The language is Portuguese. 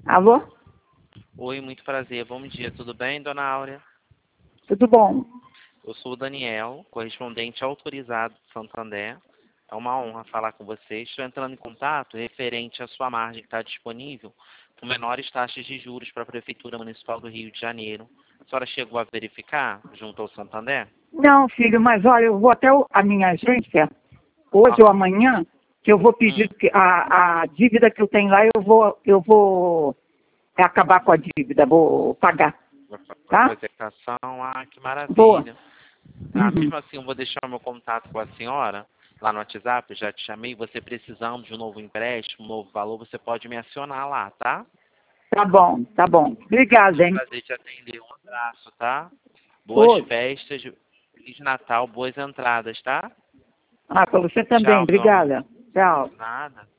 Alô? Oi, muito prazer. Bom dia, tudo bem, dona Áurea? Tudo bom? Eu sou o Daniel, correspondente autorizado do Santander. É uma honra falar com você. Estou entrando em contato referente à sua margem que está disponível com menores taxas de juros para a Prefeitura Municipal do Rio de Janeiro. A senhora chegou a verificar junto ao Santander? Não, filho, mas olha, eu vou até a minha agência, hoje ou Aham. amanhã, que eu vou pedir que a dívida que eu tenho lá, eu vou acabar com a dívida, vou pagar, Com tá? execução, que Boa. maravilha. Uhum. Mesmo assim, eu vou deixar o meu contato com a senhora lá no WhatsApp, eu já te chamei. Você precisando de um novo empréstimo, um novo valor, você pode me acionar lá, tá? Tá bom, tá bom. Obrigada, hein? Prazer te atender. Um abraço, tá? Boas Outro. festas, Feliz Natal, boas entradas, tá? Ah, para você também. Tchau, meu amor. Obrigada. Tchau. Nada.